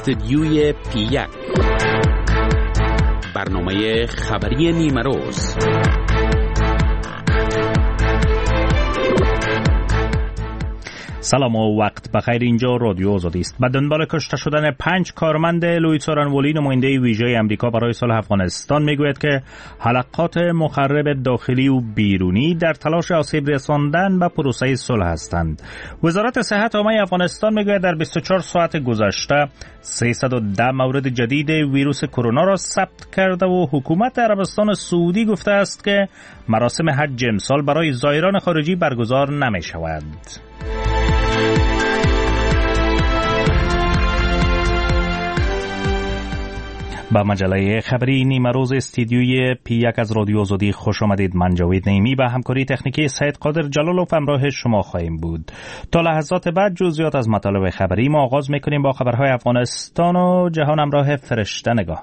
استدیوی پی1 برنامه خبری نیمه روز. سلام و وقت بخیر. اینجا رادیو آزادی است. به دنبال کشته شدن 5 کارمند لوئیس آرنولی، نماینده ویژه آمریکا برای صلح افغانستان، میگوید که حلقات مخرب داخلی و بیرونی در تلاش آسیب رساندن به پروسه صلح هستند. وزارت صحت عامه افغانستان میگوید در 24 ساعت گذشته 310 مورد جدید ویروس کرونا را ثبت کرده و حکومت عربستان سعودی گفته است که مراسم حج امسال برای زائران خارجی برگزار نمی شود. با مجله خبری نیمه روز استدیوی پی1 از رادیو آزادی خوش آمدید. من جاوید نعیمی با همکاری تکنیکی سید قادر جلالوف همراه شما خواهیم بود. تا لحظات بعد جزئیات از مطالب خبری ما آغاز میکنیم با خبرهای افغانستان و جهان همراه فرشته نگاه.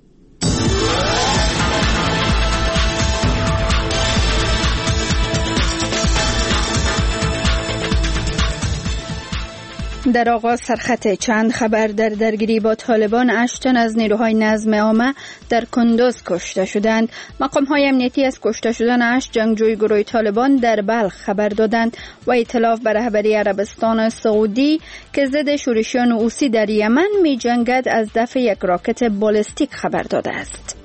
در آغاز سرخط چند خبر. در درگیری با طالبان 8 تن از نیروهای نظم عامه در کندوز کشته شدند. مقام‌های امنیتی از کشته شدن 8 جنگجوی گروه طالبان در بلخ خبر دادند و ائتلاف به رهبری عربستان سعودی که ضد شورشیان حوثی در یمن می‌جنگد از دفع یک راکت بالستیک خبر داده است.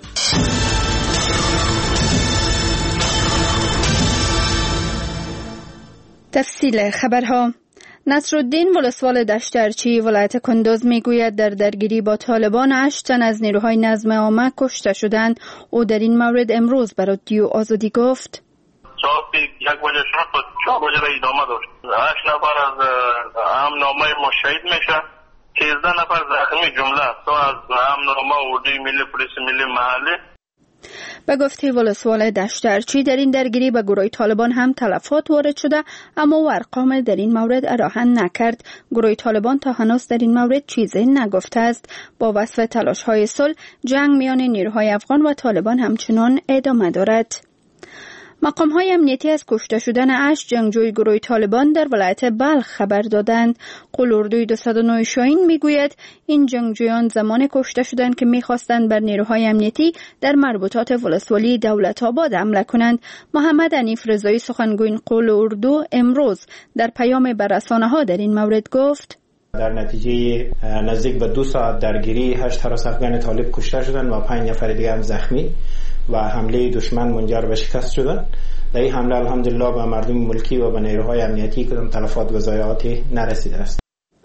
تفصیل خبرها. نصرالدین ولسوال دشت ارچی ولایت کندوز میگوید در درگیری با طالبان 8 تن از نیروهای نظم عامه کشته شدند. او در این مورد امروز به رادیو آزادی گفت: صبح 1 بجه شد تا 4 بجه ادامه داشت. 8 نفر از امنامه ما شهید میشه، 13 نفر زخمی، جمله از امنامه اردوی ملی، پلیس ملی محلی. به گفته ولسوال دشت ارچی در این درگیری به گروه طالبان هم تلفات وارد شده، اما او ارقام در این مورد اراهن نکرد. گروه طالبان تا هنوز در این مورد چیزی نگفته است. با وصف تلاش‌های صلح، جنگ میان نیروهای افغان و طالبان همچنان ادامه دارد. مقام‌های امنیتی از کشته شدن 8 جنگجوی گروه طالبان در ولایت بلخ خبر دادند. قلوردوی 209 شاهین میگوید این جنگجویان زمان کشته شدند که می‌خواستند بر نیروهای امنیتی در مربوطات ولسوالی دولت آباد حمله کنند. محمد حنیف رضایی سخنگوی قلوردو امروز در پیام به رسانه‌ها در این مورد گفت: در نتیجه نزدیک به 2 ساعت درگیری 8 هراس افغان طالب کشته شدند و 5 نفر دیگر هم زخمی و حمله دشمن منجر به شکست شدند. در این حمله الحمدلله به مردم ملکی و به نیروهای امنیتی کدام تلفات و ضایعاتی نرسیده است.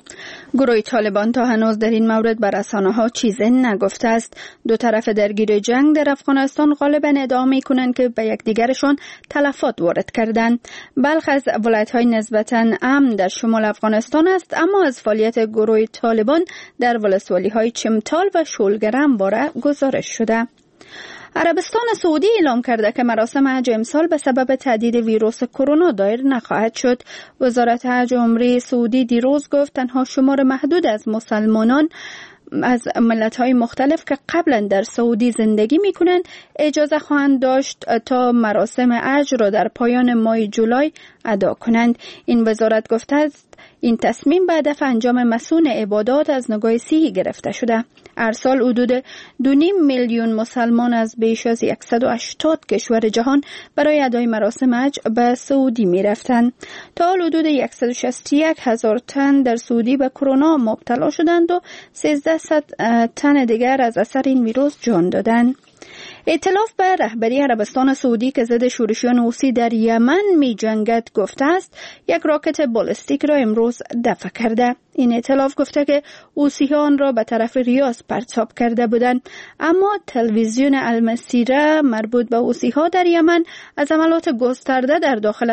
گروه طالبان تا هنوز در این مورد به رسانه‌ها چیزی نگفته است. دو طرف درگیر جنگ در افغانستان غالباً ادعا می‌کنند که به یکدیگرشان تلفات وارد کردند. بلخ از ولایت‌های نسبتاً امن در شمال افغانستان است، اما از فعالیت گروه طالبان در ولسوالی‌های چمتال و شولگرم باره گزارش شده. عربستان سعودی اعلام کرده که مراسم حج امسال به سبب تهدید ویروس کرونا دایر نخواهد شد. وزارت حج و عمره سعودی دیروز گفت تنها شمار محدود از مسلمانان از ملت‌های مختلف که قبلا در سعودی زندگی می‌کنند اجازه خواهند داشت تا مراسم حج را در پایان ماه جولای ادا کنند. این وزارت گفته است این تصمیم به هدف انجام مسئول عبادات از نگاه صحی گرفته شده. هر سال حدود 2.5 میلیون مسلمان از بیش از 180 کشور جهان برای ادای مراسم حج به سعودی می رفتند. تا حال حدود 161,000 تن در سعودی به کرونا مبتلا شدند و 1300 تن دیگر از اثر این ویروس جان دادند. ائتلاف به رهبری عربستان سعودی که ضد شورشیان حوثی در یمن می جنگد گفته است یک راکت بالستیک را امروز دفع کرده. این ائتلاف گفته که حوثیان را به طرف ریاض پرتاب کرده بودند، اما تلویزیون المسیره مربوط به حوثی‌ها در یمن از عملیات گسترده در داخل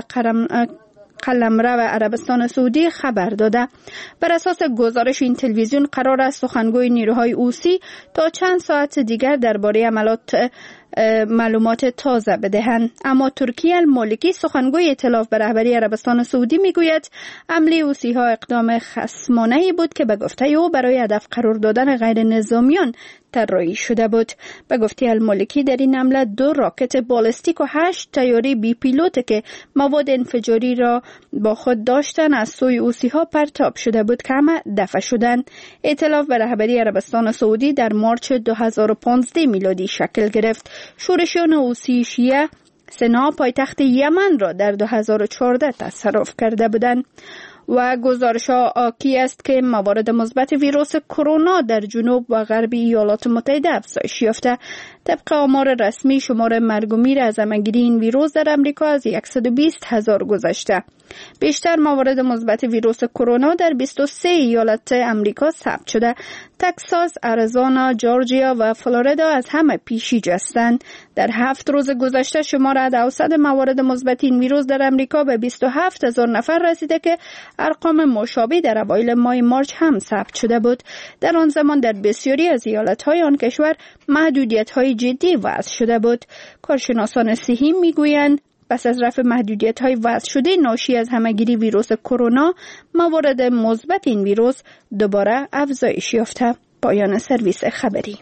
قلمرو و عربستان سعودی خبر داده. بر اساس گزارش این تلویزیون قرار است سخنگوی نیروهای حوثی تا چند ساعت دیگر درباره عملیات معلومات تازه بدهند. اما ترکیه المالکی سخنگوی ائتلاف به رهبری عربستان سعودی میگوید حمله حوثی‌ها اقدام خصمانه‌ای بود که به گفته او برای هدف قرار دادن غیر نظامیان طراحی شده بود. به گفته المالکی در این حمله 2 راکت بالستیک و 8 طیاره بی پیلوت که مواد انفجاری را با خود داشتن از سوی حوثی‌ها پرتاب شده بود که همه دفع شدند. ائتلاف به رهبری عربستان سعودی در مارچ 2015 میلادی شکل گرفت. شورشیان حوثی شیعه سنا پایتخت یمن را در 2014 تصرف کرده بودند. و گزارش‌ها حاکی است که موارد مثبت ویروس کرونا در جنوب و غرب ایالات متحده افزایش یافته. طبق آمار رسمی شمار مرگ و میر از همه‌گیری این ویروس در امریکا از 120,000 گذشته. بیشتر موارد مثبت ویروس کرونا در 23 ایالت امریکا ثبت شده. تگزاس، آریزونا، جورجیا و فلوریدا از همه پیشی هستند. در 7 روز گذشته شمار حد اوسط موارد مثبت این ویروس در امریکا به 27,000 نفر رسیده که ارقام مشابه در اوایل ماه مارچ هم ثبت شده بود. در آن زمان در بسیاری از ایالت‌های آن کشور محدودیت‌های جدی وضع شده بود. کارشناسان صحی می‌گویند پس از رفع محدودیت‌های وضع شده ناشی از همه‌گیری ویروس کرونا، موارد مثبت این ویروس دوباره افزایش یافته. پایان سرویس خبری.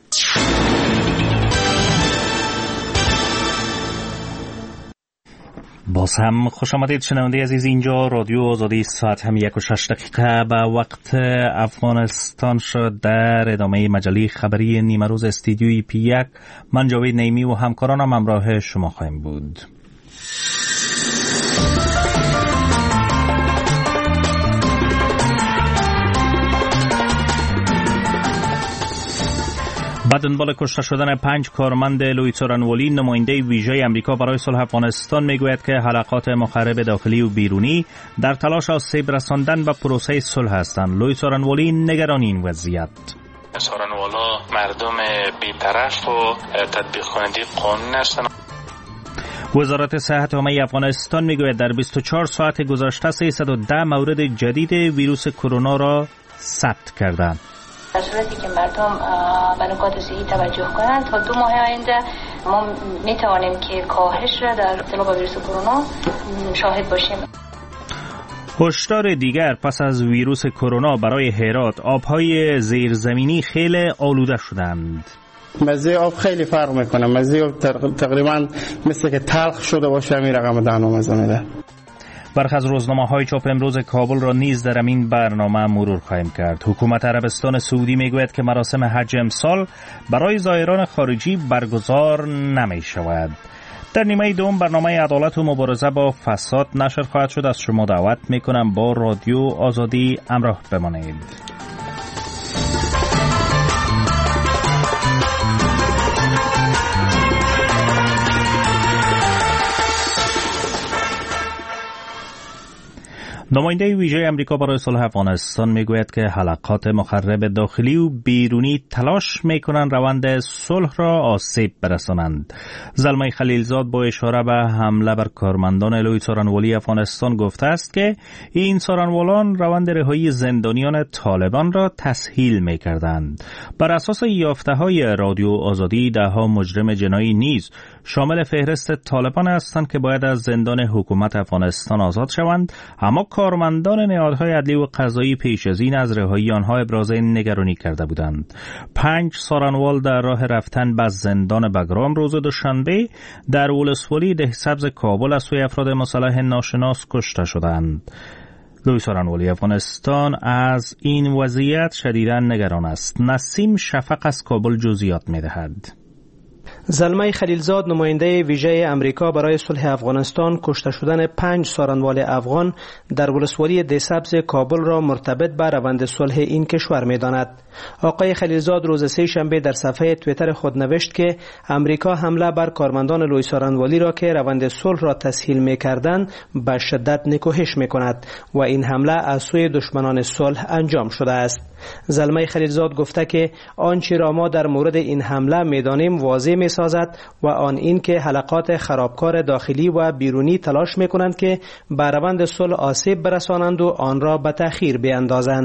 باز هم خوش آمدید شنونده عزیز. اینجا رادیو آزادی، ساعت هم 1:06 به وقت افغانستان شد. در ادامه مجله خبری نیمه روز استودیوی پی1 من جاوید نیمی و همکارانم همراه شما خواهیم بود. با دنبال کشته شدن 5 کارمند لویتورانولی، نماینده ویژه امریکا برای صلح افغانستان میگوید که حلقات مخرب داخلی و بیرونی در تلاش آسیب رساندن به پروسه صلح هستند. لویتورانولی نگران این وضعیت. سارنوالا مردم بی‌طرف و تطبیق کننده قانون هستند. وزارت صحت عامه افغانستان میگوید در 24 ساعت گذشته 310 مورد جدید ویروس کرونا را ثبت کردند. در صورتی که مردم به نکات صحی توجه کنند تا 2 ماه آینده ما میتوانیم که کاهش را در ابتلا با ویروس کرونا شاهد باشیم. هشدار دیگر پس از ویروس کرونا برای هرات، آبهای زیرزمینی خیلی آلوده شدند. مزه آب خیلی فرق میکنه. مزه آب تقریبا مثل که تلخ شده باشه. همین رقم دهنو مزه میده. برخی از روزنامه‌های چاپ امروز کابل را نیز در این برنامه مرور خواهیم کرد. حکومت عربستان سعودی میگوید که مراسم حج امسال برای زائران خارجی برگزار نمی شود. در نیمه دوم برنامه عدالت و مبارزه با فساد نشر خواهد شد. از شما دعوت میکنم با رادیو آزادی همراه بمانید. نماینده ویژه امریکا برای صلح افغانستان میگوید که حلقات مخرب داخلی و بیرونی تلاش میکنند روند صلح را آسیب برسانند. زلمه خلیلزاد با اشاره به حمله بر کارمندان لویتورانولی افغانستان گفته است که این سارنوالان روند رهایی زندانیان طالبان را تسهیل میکردند. بر اساس یافته‌های رادیو آزادی، ده‌ها مجرم جنایی نیز شامل فهرست طالبان هستند که باید از زندان حکومت افغانستان آزاد شوند، اما کارمندان نهادهای عدلی و قضایی پیش از این از رهایی آنها ابراز نگرانی کرده بودند. 5 سارنوال در راه رفتن به زندان بگرام روز دوشنبه در ولسوالی دهسبز کابل از سوی افراد مسلح ناشناس کشته شدند. لویتورانولی افغانستان از این وضعیت شدیداً نگران است. نسیم شفق از کابل جزئیات می‌دهد. زلمه خلیلزاد، نماینده ویژه امریکا برای صلح افغانستان، کشته شدن 5 سارنوال افغان در ولسوالی دهسبز کابل را مرتبط به روند صلح این کشور می‌داند. آقای خلیلزاد روز سه شنبه در صفحه توییتر خود نوشت که امریکا حمله بر کارمندان لویتورانولی را که روند صلح را تسهیل می‌کردند به شدت نکوهش می‌کند و این حمله از سوی دشمنان صلح انجام شده است. زلمه خلیلزاد گفته که آنچه را ما در مورد این حمله می‌دانیم واضح می‌سازد و آن این که حلقات خرابکار داخلی و بیرونی تلاش می‌کنند که به روند صلح آسیب برسانند و آن را به تأخیر بیاندازند.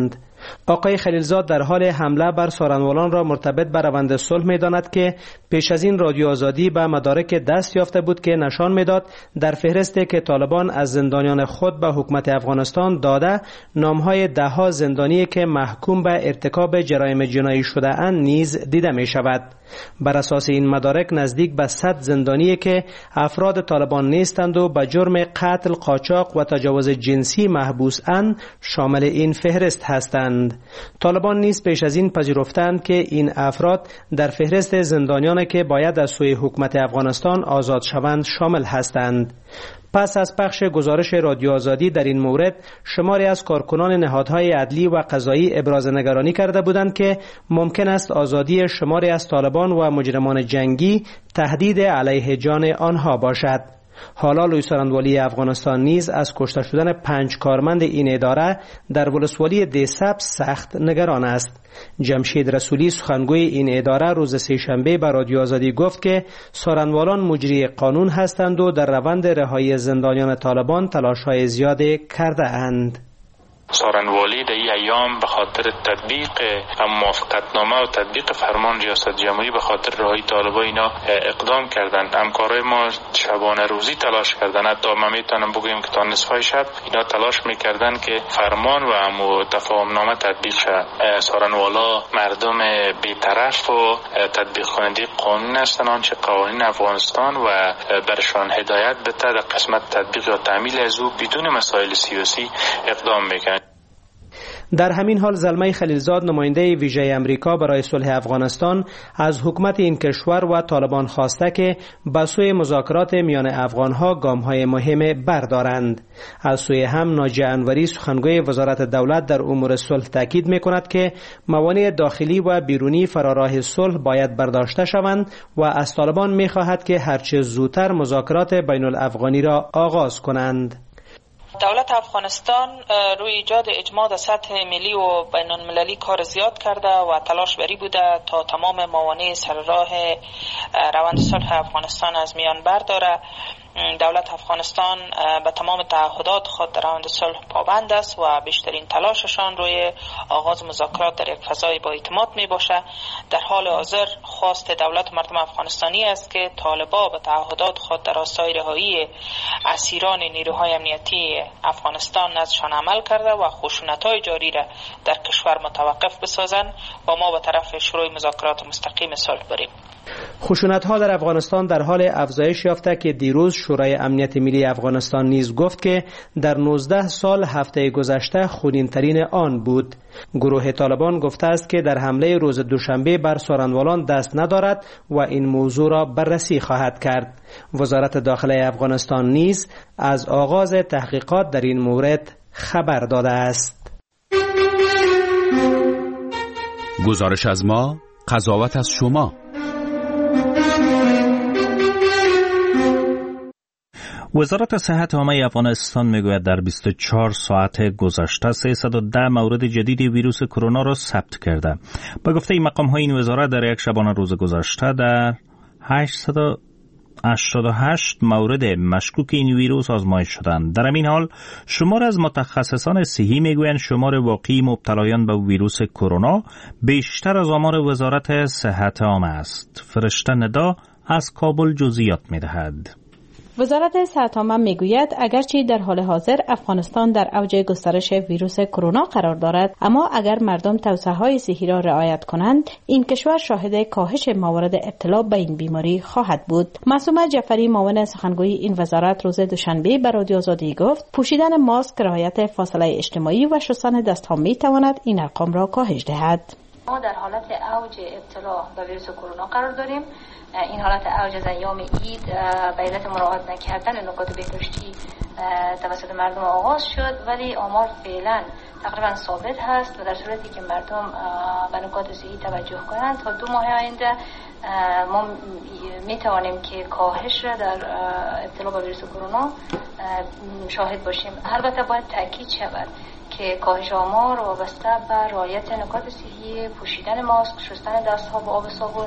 آقای خلیلزاد در حال حمله بر سارنوالان را مرتبط به روند صلح می‌داند که پیش از این رادیو آزادی به مدارک دست یافته بود که نشان می‌داد در فهرستی که طالبان از زندانیان خود به حکومت افغانستان داده نام‌های ده‌ها زندانی که محکوم به ارتکاب جرایم جنایی شده اند نیز دیده می‌شود. بر اساس این مدارک نزدیک به 100 زندانی که افراد طالبان نیستند و به جرم قتل، قاچاق و تجاوز جنسی محبوس اند شامل این فهرست هستند. طالبان نیز پیش از این پذیرفتند که این افراد در فهرست زندانیانی که باید از سوی حکومت افغانستان آزاد شوند شامل هستند. پس از پخش گزارش رادیو آزادی در این مورد، شماری از کارکنان نهادهای عدلی و قضایی ابراز نگرانی کرده بودند که ممکن است آزادی شماری از طالبان و مجرمان جنگی تهدید علیه جان آنها باشد. حالا لوی سارنوالی افغانستان نیز از کشته شدن 5 کارمند این اداره در ولسوالی دیساب سخت نگران است. جمشید رسولی سخنگوی این اداره روز سه‌شنبه به رادیو آزادی گفت که سارنوالان مجری قانون هستند و در روند رهایی زندانیان طالبان تلاش‌های زیادی کرده اند. سارنوالی در این ایام به خاطر تطبیق موافقتنامه و تطبیق فرمان ریاست جمهوری به خاطر رهایی طالبان اینا اقدام کردند. همکارای ما شبانه روزی تلاش کردند. حتی ما میتونم بگویم که تا نصفای شب اینا تلاش میکردند که فرمان و تفاهمنامه تطبیق شود. سارنوالا مردم بی‌طرف و تطبیق کننده قانون هستند، آنچه قوانین افغانستان و برشان هدایت بده در قسمت تطبیق یا تعمیل از او بدون مسائل سیاسی اقدام میکنند. در همین حال زلمه خلیلزاد نماینده ویژه امریکا برای صلح افغانستان از حکومت این کشور و طالبان خواسته که به سوی مذاکرات میان افغانها گام‌های مهم بردارند. از سوی هم ناجیه انوری سخنگوی وزارت دولت در امور صلح تاکید می‌کند که موانع داخلی و بیرونی فراراه صلح باید برداشته شوند و از طالبان می‌خواهد که هرچه زودتر مذاکرات بین الافغانی را آغاز کنند. دولت افغانستان روی ایجاد اجماع در سطح ملی و بین المللی کار زیاد کرده و تلاش بری بوده تا تمام موانع سر راه روند صلح افغانستان از میان برداره. دولت افغانستان به تمام تعهدات خود در روند صلح پابند است و بیشترین تلاششان روی آغاز مذاکرات در یک فضای با اعتماد می باشه. در حال حاضر خواست دولت و مردم افغانستانی است که طالبان به تعهدات خود در راستای رهایی اسیران نیروهای امنیتی افغانستان ازشان عمل کرده و خشونت‌های جاری را در کشور متوقف بسازند و ما به طرف شروع مذاکرات مستقیم صلح بریم. خشونت‌ها در افغانستان در حال افزایش یافته که دیروز شورای امنیت ملی افغانستان نیز گفت که در 19 سال هفته گذشته خونین‌ترین آن بود. گروه طالبان گفته است که در حمله روز دوشنبه بر سارنوالان دست ندارد و این موضوع را بررسی خواهد کرد. وزارت داخله افغانستان نیز از آغاز تحقیقات در این مورد خبر داده است. گزارش از ما، قضاوت از شما. وزارت صحت عامه افغانستان میگوید در 24 ساعت گذشته 310 مورد جدید ویروس کرونا را ثبت کرده. با گفته مقام‌های این وزارت در یک شبانه روز گذشته در 888 مورد مشکوک این ویروس آزمایش شدند. در همین حال شمار از متخصصان صحی میگویند شمار واقعی مبتلایان به ویروس کرونا بیشتر از آمار وزارت صحت عامه است. فرشته ندا از کابل جزئیات میدهد. وزارت صحت عامه میگوید اگرچه در حال حاضر افغانستان در اوج گسترش ویروس کرونا قرار دارد، اما اگر مردم توصیه‌های صحی را رعایت کنند این کشور شاهد کاهش موارد ابتلا به این بیماری خواهد بود. معصومه جعفری معاون سخنگوی این وزارت روز دوشنبه به رادیو آزادی گفت پوشیدن ماسک، رعایت فاصله اجتماعی و شستن دست‌ها میتواند این ارقام را کاهش دهد. ما در حالت اوج ابتلا به ویروس کرونا قرار داریم. این حالت اوج از ایام عید به علت مراعات نکردن نکات بهداشتی توسط مردم آغاز شد، ولی آمار فعلا تقریبا ثابت هست و در صورتی که مردم به نکات صحی توجه کنند تا 2 ماه آینده ما می توانیم که کاهش را در ابتلا به ویروس کرونا شاهد باشیم. البته باید تاکید شود که کاهش آمار وابسته به رعایت نکات صحی، پوشیدن ماسک، شستن دست‌ها با آب و صابون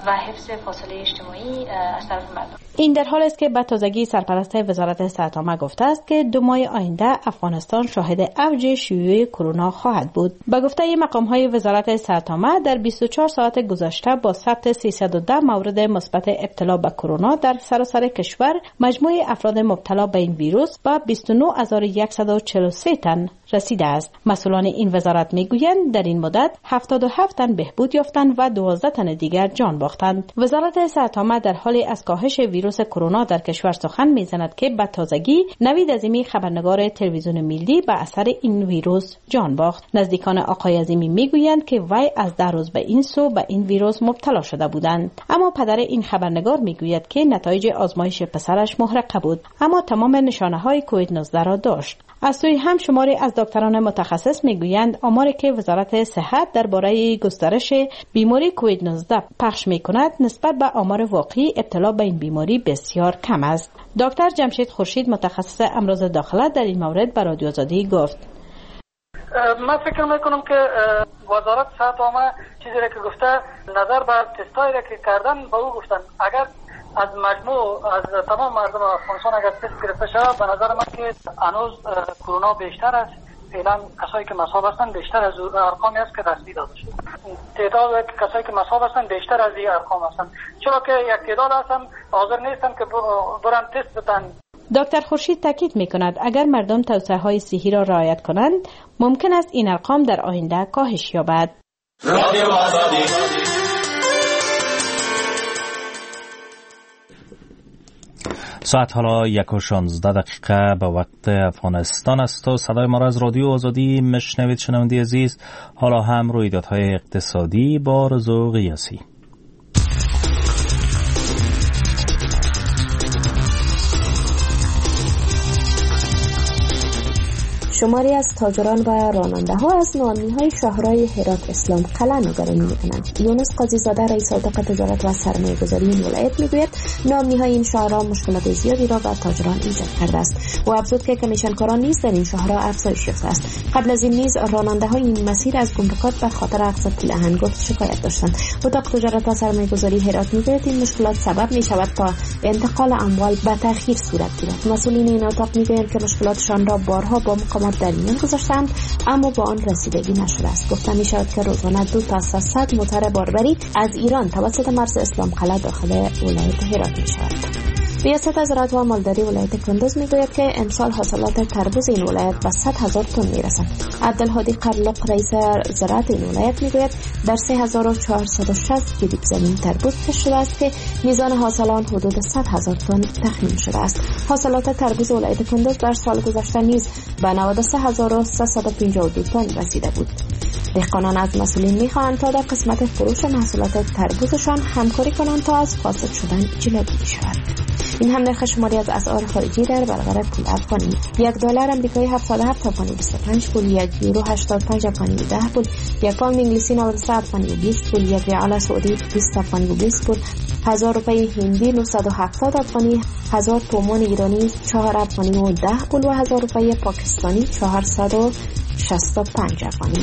و حفظ فاصله اجتماعی از طرف مردم. این در حال است که به تازگی سرپرست وزارت صحت عامه گفته است که 2 ماه آینده افغانستان شاهد اوج شیوع کرونا خواهد بود. به گفته مقام‌های وزارت صحت عامه در 24 ساعت گذشته با ثبت 310 مورد مثبت ابتلا به کرونا در سراسر کشور، مجموع افراد مبتلا به این ویروس به 29143 تن رسیده است. مسئولان این وزارت میگویند در این مدت 77 تن بهبود یافتند و 12 تن دیگر جان باختند. وزارت صحت عامه در حال از کاهش ویروس کرونا در کشور سخن میزند که به تازگی نوید عظیمی خبرنگار تلویزیون ملی به اثر این ویروس جان باخت. نزدیکان آقای عظیمی میگویند که وی از 10 روز به این سو به این ویروس مبتلا شده بودند، اما پدر این خبرنگار میگوید که نتایج آزمایش پسرش محرقه بود، اما تمام نشانه‌های کووید 19 را داشت. از سوی هم شماری از دکتران متخصص میگویند آماری که وزارت صحت درباره گسترش بیماری کووید 19 پخش میکند نسبت به آمار واقعی ابتلا به این بیماری بسیار کم است. دکتر جمشید خورشید متخصص امراض داخله در این مورد به رادیو آزادی گفت: من فکر میکنم که وزارت صحت عامه چیزی را که گفته نظر به تستایی را که کردن به او گفتن اگر از مجموع از تمام مردم افغانستان اگر تست گرفته شود به نظر من که هنوز کرونا بیشتر است. فعلا کسایی که مصاب هستند بیشتر از ارقامی است که رسمی داده شده. تعداد کسایی که مصاب هستند بیشتر از این ارقام هستند، چرا که یک تعداد هستند حاضر نیستند که برن تست بدن. دکتر خورشید تاکید می‌کند اگر مردم توصیه‌های صحی را رعایت کنند ممکن است این ارقام در آینده کاهش یابد. ساعت حالا 1:16 به وقت افغانستان است و صدای ما را از رادیو آزادی میشنوید. شنونده عزیز، حالا هم رویدادهای اقتصادی با رضا قیاسی. شماری از تاجران و راننده ها از ناامنی‌های شهرهای هرات اسلام قلعه نگرانی می‌کنند. یونس قاضی زاده رئیس اتاق تجارت و سرمایه‌گذاری این ولایت میگوید ناامنی‌های این شهرها مشکلات زیادی را به تاجران ایجاد کرده است و افزود که کمیشنکاران نیز در این شهرها افزایش یافته است. قبل از این نیز راننده‌های این مسیر از گمرکات به خاطر اقساط پول هنگفت شکایت داشتند. اتاق تجارت و سرمایه‌گذاری هرات میگوید این مشکلات سبب می‌شود تا انتقال اموال به تأخیر صورت گیرد. مسئولین این اتاق میگویند که مشکلاتشان را بارها با مقامات در میان گذاشتند اما با آن رسیدگی نشده است. گفته می شود که روزانه 2 تا 300 موتر باربری از ایران توسط مرز اسلام قلعه داخل ولایت هرات می شود. ریاست از زراعت و مالداری ولایت کندوز میگوید که امسال حاصلات تربوز این ولایت به 100,000 تن میرسد. عبدالهادی قرلق رئیس زراعت این ولایت میگوید در 3460 کیلومتر زمین تربوز کشت شده است که میزان حاصل آن حدود 100,000 تن تخمین شده است. حاصلات تربوز ولایت کندوز در سال گذشته نیز به 93352 تن رسیده بود. دهقانان از مسئولین میخواهند تا در قسمت فروش محصولات تربوزشان همکاری کنند تا از فاسد شدن جلوگیری شود. این هم نرخ شماری از اسعار خارجی در برابر پول افغانی: $1 آمریکایی 77 افغانی 25 پول، 1 یورو 85 افغانی 10 پول، 1 پوند انگلیسی 93 افغانی 20 پول، 1 ریال سعودی 20 افغانی 20 پول، 1000 روپیه هندی 970 افغانی، 1000 تومان ایرانی 4 افغانی و 10 پول و 1000 روپیه پاکستانی 465 افغانی.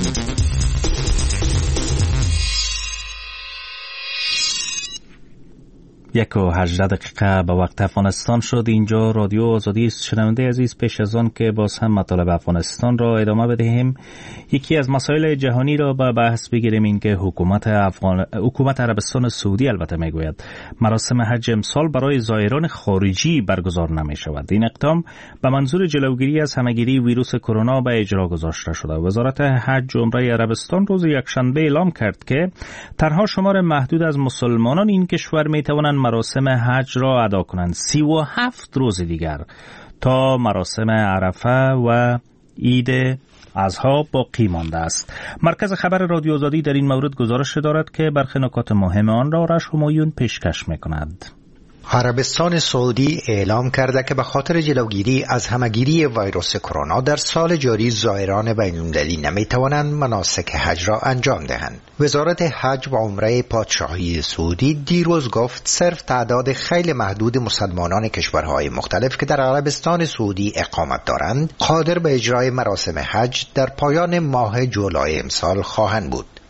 1:18 به وقت افغانستان شد. اینجا رادیو آزادی است. شنونده عزیز، پیش از آن که باز هم مطالب افغانستان را ادامه بدهیم، یکی از مسائل جهانی را به بحث بگیریم. این که حکومت عربستان سعودی البته میگوید مراسم حج امسال برای زائران خارجی برگزار نمی شود. این اقدام به منظور جلوگیری از همهگیری ویروس کرونا به اجرا گذاشته شده. وزارت حج و عمره عربستان روز یکشنبه اعلام کرد که تنها شمار محدود از مسلمانان این کشور می توانند مراسم حج را ادا کنند. 37 روز دیگر تا مراسم عرفه و عید اضحی باقی مانده است. مرکز خبر رادیو آزادی در این مورد گزارش دارد که برخی نکات مهم آن را آرش همایون پیشکش می‌کند. عربستان سعودی اعلام کرده که به خاطر جلوگیری از همهگیری ویروس کرونا در سال جاری زائران بین‌المللی نمی‌توانند مناسک حج را انجام دهند. وزارت حج و عمره پادشاهی سعودی دیروز گفت صرف تعداد خیلی محدود مسلمانان کشورهای مختلف که در عربستان سعودی اقامت دارند قادر به اجرای مراسم حج در پایان ماه جولای امسال خواهند بود.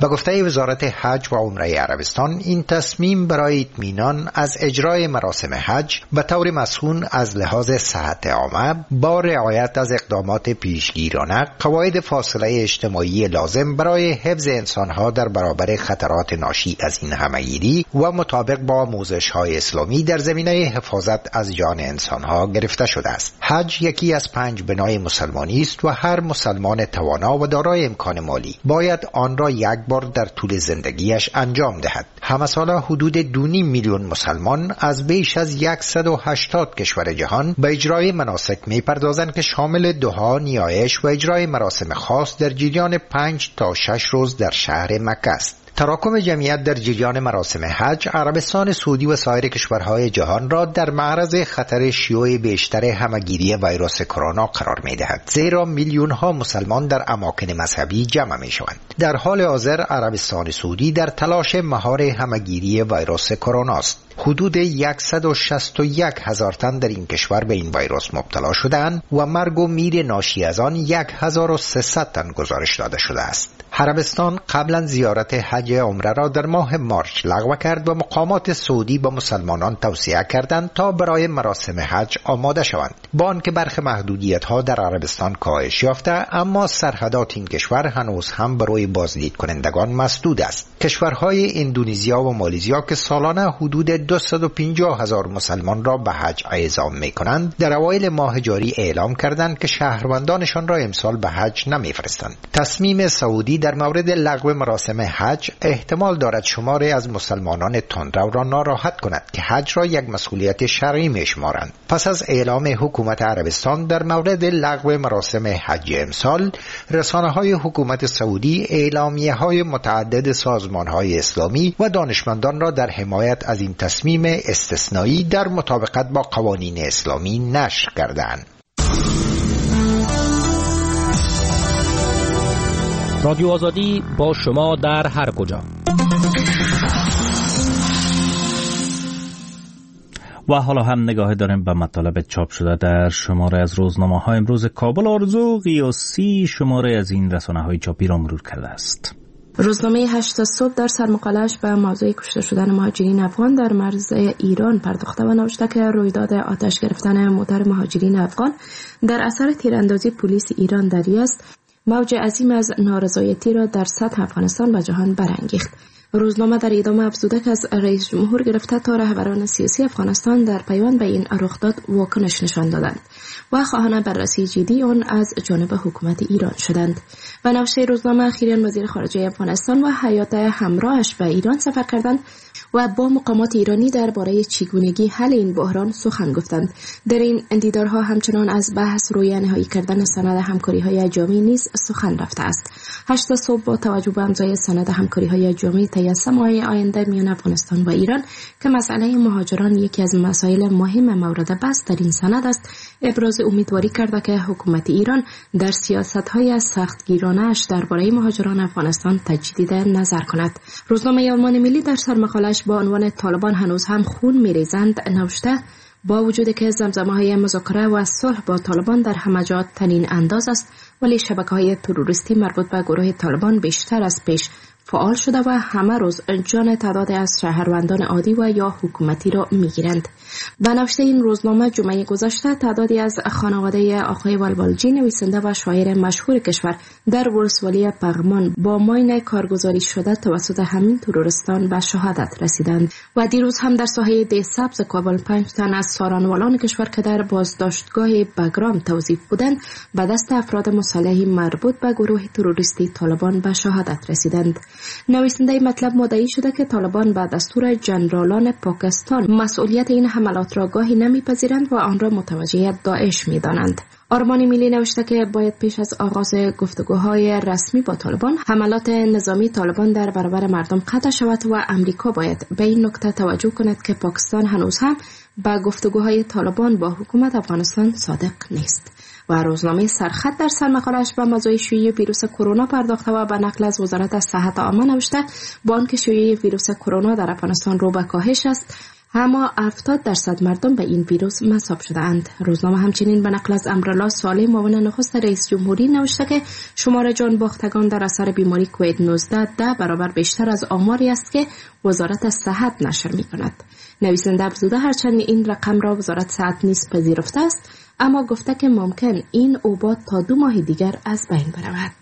به گفته وزارت حج و عمره عربستان، این تصمیم برای اطمینان از اجرای مراسم حج به طور مسئول از لحاظ صحت عامه با رعایت از اقدامات پیشگیرانه، قواعد فاصله اجتماعی لازم برای حفظ انسانها در برابر خطرات ناشی از این همهگیری و مطابق با آموزش‌های اسلامی در زمینه حفاظت از جان انسانها گرفته شده است. حج یکی از 5 بنای مسلمانی است و هر مسلمان توانا و دارای امکان مالی باید آن را یک بار در طول زندگیش انجام دهد. همه ساله حدود 2.5 میلیون مسلمان از بیش از 180 کشور جهان به اجرای مناسک می‌پردازند که شامل دعا، نیایش و اجرای مراسم خاص در جریان 5 تا 6 روز در شهر مکه است. تراکم جمعیت در جریان مراسم حج، عربستان سعودی و سایر کشورهای جهان را در معرض خطر شیوع بیشتر همهگیری ویروس کرونا قرار می‌دهد، زیرا میلیون‌ها مسلمان در اماکن مذهبی جمع می‌شوند. در حال حاضر عربستان سعودی در تلاش مهار همهگیری ویروس کرونا است. حدود 161,000 تن در این کشور به این ویروس مبتلا شدند و مرگ و میر ناشی از آن 1300 تن گزارش داده شده است. عربستان قبلا زیارت حج عمره را در ماه مارچ لغو کرد و مقامات سعودی با مسلمانان توصیه کردند تا برای مراسم حج آماده شوند. با آنکه برخی محدودیت‌ها در عربستان کاهش یافته، اما سرحدات این کشور هنوز هم برای بازدید کنندگان مسدود است. کشورهای اندونزیا و مالزیا که سالانه حدود 250,000 مسلمان را به حج اعزام می‌کنند، در اوایل ماه جاری اعلام کردند که شهروندانشان را امسال به حج نمی‌فرستند. تصمیم سعودی در مورد لغو مراسم حج احتمال دارد شماری از مسلمانان تندرو را ناراحت کند که حج را یک مسئولیت شرعی می‌شمارند. پس از اعلام حکومت عربستان در مورد لغو مراسم حج امسال، رسانه‌های حکومت سعودی اعلامیه‌های متعدد سازمان‌های اسلامی و دانشمندان را در حمایت از این تصمیم استثنایی در مطابقت با قوانین اسلامی نشر کردند. رادیو آزادی با شما در هر کجا. و حالا هم نگاه داریم به مطالب چاپ شده در شماره از روزنامه‌های امروز کابل. آرزو قیاسی شماره از این رسانه‌های چاپی را مرور کرده است. روزنامه 8 صبح در سرمقاله‌اش به موضوع کشته شدن مهاجرین افغان در مرز ایران پرداخته و نوشته که رویداد آتش گرفتن موتر مهاجرین افغان در اثر تیراندازی پلیس ایران در یزد موج عظیم از نارضایتی را در سطح افغانستان و جهان برانگیخت. روزنامه در ادامه افزوده که از رئیس جمهور گرفته تا رهبران سیاسی افغانستان در پیوند به این رخداد واکنش نشان دادند و خواهان بررسی جدی آن از جانب حکومت ایران شدند. و نوشته روزنامه اخیراً وزیر خارجه افغانستان و هیئت همراهش به ایران سفر کردند و با مقامات ایرانی درباره چگونگی حل این بحران سخن گفتند. در این دیدارها همچنان از بحث روی نهایی کردن سند همکاری‌های جامع نیز سخن رفته است. 8 صبح با توجه به امضای سند همکاری‌های جامع طی 3 ماه آینده میان افغانستان و ایران که مسئله مهاجران یکی از مسائل مهم مورد بحث در این سند است، ابراز امیدواری کرده که حکومت ایران در سیاست‌های سختگیرانه‌اش درباره مهاجران افغانستان تجدید نظر کند. روزنامه آلمان ملی در سرمقاله‌اش با عنوان طالبان هنوز هم خون می‌ریزند نوشته با وجود که زمزمه‌های مذاکره و صلح با طالبان در همه جا تنین انداز است، ولی شبکه‌های تروریستی مربوط به گروه طالبان بیشتر از پیش فعال شده و همه روز جان تعداد از شهروندان عادی و یا حکومتی را میگیرند. به نوشته این روزنامه جمعه گذشته تعدادی از خانواده آقای والوالجی نویسنده و شاعر مشهور کشور در ولسوالی پغمان با ماین کارگزاری شده توسط همین تروریستان به شهادت رسیدند. و دیروز هم در ساحه ده سبز کابل 5 تن از سارانوالان کشور که در بازداشتگاه بگرام توظیف بودند به دست افراد مسلح مربوط به گروه تروریستی طالبان به شهادت رسیدند. نویسنده مطلب مدعی شده که طالبان به دستور جنرالان پاکستان مسئولیت این حملات را گاهی نمیپذیرند و آن را متوجه داعش میدانند. آرمان ملی نوشته که باید پیش از آغاز گفتگوهای رسمی با طالبان حملات نظامی طالبان در برابر مردم قطع شود و امریکا باید به این نکته توجه کند که پاکستان هنوز هم به گفتگوهای طالبان با حکومت افغانستان صادق نیست. و روزنامه سرخط در سرمقاله‌اش به موضوع شیوع ویروس کرونا پرداخته و به نقل از وزارت صحت عامه نوشته با آنکه شیوع ویروس کرونا در افغانستان رو به کاهش است، اما 70% مردم به این ویروس مصاب شده‌اند. روزنامه همچنین به نقل از امرالله صالح معاون نخست رئیس جمهوری نوشته که شمار جان باختگان در اثر بیماری کووید 19 10 برابر بیشتر از آماری است که وزارت صحت نشر می‌کند. نویسنده افزوده هرچند این رقم را وزارت صحت نیز پذیرفته است، اما گفته که ممکن این اوبات تا 2 ماه دیگر از بین برود.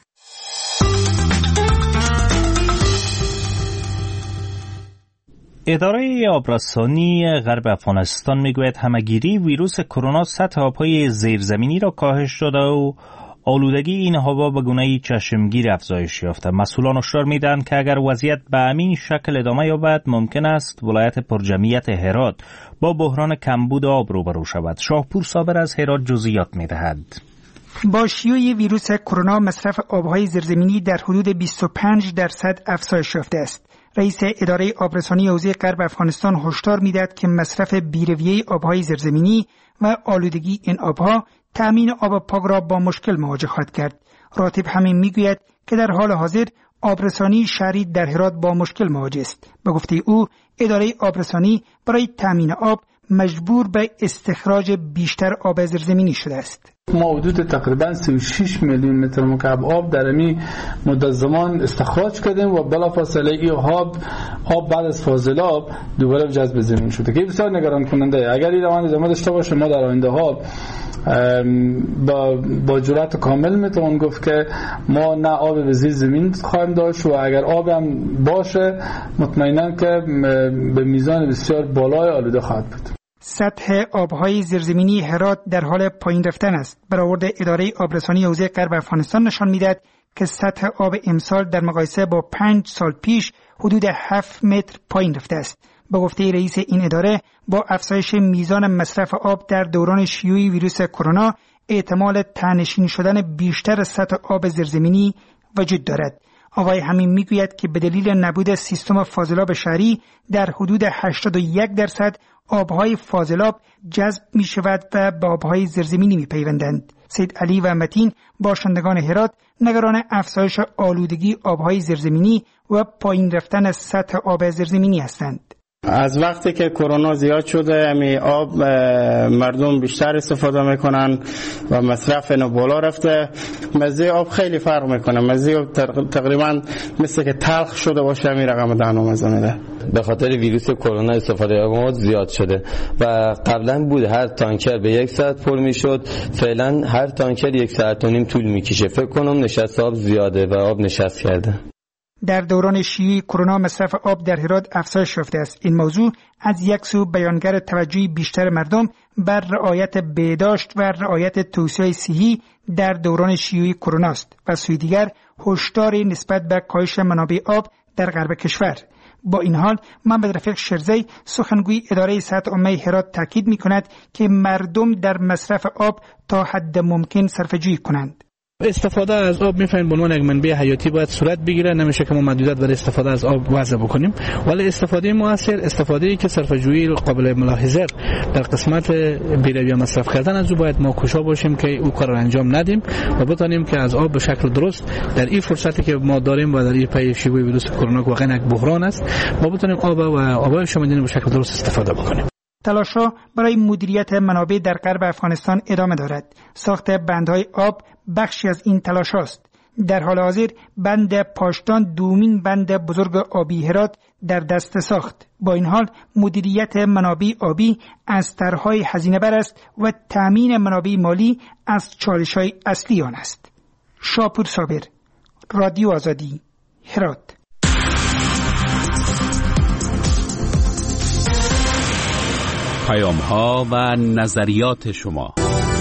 اداره آبرسانی غرب افغانستان میگوید همه‌گیری ویروس کرونا سطح آب‌های زیرزمینی را کاهش داده و آلودگی این هوا به گونه‌ای چشمگیر افزایش یافته. مسئولان هشدار میدهند که اگر وضعیت به همین شکل ادامه یابد ممکن است ولایت پرجمعیت هرات با بحران کمبود آب روبرو شود. شاهپور صابر از هرات جزئیات میدهد. با شیوع ویروس کرونا مصرف آبهای زیرزمینی در حدود 25% افزایش یافته است. رئیس اداره آبرسانی حوزه غرب افغانستان هشدار می‌دهد که مصرف بی‌رویه آبهای زیرزمینی و آلودگی این آبها تأمین آب پاک را با مشکل مواجه خواهد کرد. راتب همین میگوید که در حال حاضر آبرسانی شهری در هرات با مشکل مواجه است. به گفته او اداره آبرسانی برای تأمین آب مجبور به استخراج بیشتر آب زیرزمینی شده است. ما حدود تقریبا 36 میلیون متر مکعب آب در این مدت زمان استخراج کردیم و بلافاصله این آب بعد از فاضلاب دوباره جذب زمین شده که بسیار نگران کننده. اگر این روند ادامه داشته باشه ما در آینده ها با جرأت کامل میتوان گفت که ما نه آب به زیر زمین خواهیم داشت و اگر آب هم باشه مطمئنا که به میزان بسیار بالای آلوده خواهد بود. سطح آبهای زیرزمینی هرات در حال پایین رفتن است. برآورد اداره آبرسانی حوزه غرب افغانستان نشان می‌دهد که سطح آب امسال در مقایسه با 5 سال پیش حدود 7 متر پایین رفته است. به گفته رئیس این اداره با افزایش میزان مصرف آب در دوران شیوع ویروس کرونا احتمال ته‌نشین شدن بیشتر سطح آب زیرزمینی وجود دارد. آقای همین میگوید که به دلیل نبود سیستم فاضلاب شهری در حدود 81% آبهای فاضلاب جذب می شود و به آبهای زیرزمینی می پیوندند. سید علی و متین باشندگان هرات نگران افزایش آلودگی آبهای زیرزمینی و پایین رفتن سطح آب زیرزمینی هستند. از وقتی که کرونا زیاد شده امی آب مردم بیشتر استفاده میکنن و مصرف اینو بالا رفته. مزه آب خیلی فرق میکنه. مزه آب تقریبا مثل که تلخ شده باشه امی رقم دهنو مزه میده. به خاطر ویروس کرونا استفاده آب زیاد شده و قبلا بود هر تانکر به 1 ساعت پر میشد، فعلا هر تانکر 1 ساعت و نیم طول میکشه. فکر کنم نشست آب زیاده و آب نشست کرده. در دوران شیوع کرونا مصرف آب در هرات افزایش یافته است. این موضوع از یک سو بیانگر توجه بیشتر مردم بر رعایت بهداشت و رعایت توصیه‌های صحی در دوران شیوع کرونا است و سوی دیگر هشدار نسبت به کاهش منابع آب در غرب کشور. با این حال محمد رفیق شرزی سخنگوی اداره صحت عامه هرات تاکید می‌کند که مردم در مصرف آب تا حد ممکن صرفه‌جویی کنند. استفاده از آب می‌فهمیم به عنوان یک منبع حیاتی باید صورت بگیره. نمیشه که ما محدودیت برای استفاده از آب وضع بکنیم، ولی استفاده مؤثر، استفاده‌ای که صرفه‌جویی قابل ملاحظه در قسمت بی‌رویه مصرف کردن از او باید ما کوشا باشیم که او کار را انجام ندیم و بتونیم که از آب به شکل درست در این فرصتی که ما داریم و در این پی شیوع ویروس کرونا که واقعا یک بحران است ما بتونیم آب شامدین به شکل درست استفاده بکنیم. تلاش‌ها برای مدیریت منابع در غرب افغانستان ادامه دارد. ساخت بندهای آب بخشی از این تلاش است. در حال حاضر بند پاشتان دومین بند بزرگ آبی هرات در دست ساخت. با این حال مدیریت منابع آبی از طرح‌های هزینه بر است و تامین منابع مالی از چالش‌های اصلی آن است. شاپور صابر، رادیو آزادی، هرات. پیام‌ها و نظریات شما.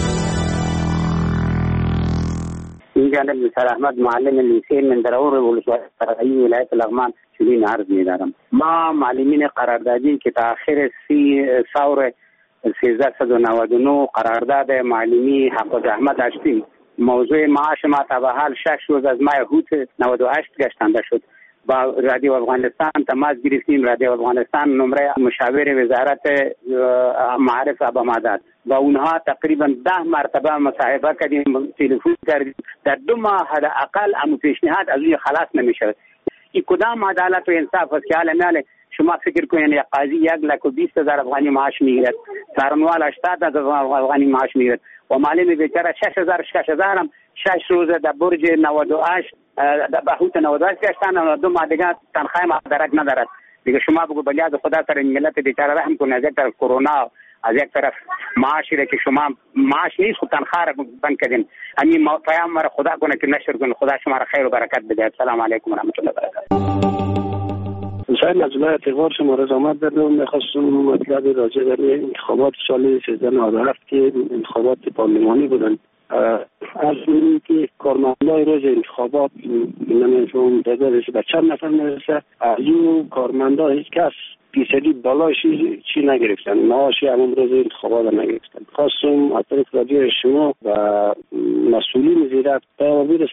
این جانب نصر احمد معلم لیسه مندرور ولسوالی ولایت لغمان چنین عرض می‌دارم. ما معلمین قراردادی که تأخیر 30 سور 1399 قرارداد معلمی حق و زحمت داشتیم، موضوع معاش ما تا به حال 6 روز از ماه هوت 98 گشتنده شد. با رادیو افغانستان تماس گرفتیم. رادیو افغانستان نمره مشاور وزارت معارف ابا داد. با اونها تقریبا 10 مرتبه مصاحبه کردیم، تلفن کردیم. در 2 ماه حداقل پیشنهاد از روی خلاص نمیشه. این کدام عدالت و انصاف است که حالا شما فکر کنید یک قاضی 1,20,000 افغانی معاش میگیرد، سرنوال 80,000 افغانی معاش میگیرد و معلم بیچاره 6,000 هم 6 روز در برج 98 در بهوت 98 گشتن و 2 ماه دیگه تنخواه مدرک ندارد. دیگه شما بگو بلیاد خدا سر ملت بیچاره رحم کنه. از یک طرف کرونا، از یک طرف معاشی را که شما معاش نیست خود تنخواه را بند کردین. همین پیام مرا خدا کنه که نشر کنه. خدا شما را خیر و برکت بده. السلام علیکم و رحمت الله و برکاته. حسین از الله اعتبار شما را آمد دادم. میخواستم مطلب راجع به انتخابات سال 1397 که انتخابات پارلمانی بودن. از اونی که کارمندای روز انتخابات نمیشون دادرش به چند نفر میرسه، از این کارمندا هیچ کس فیصدی بالایش چی نگرفتن، معاشی همون روز انتخابات نگرفتن. خواستم از طریق رادیو شما و مسئولین وزارت پیام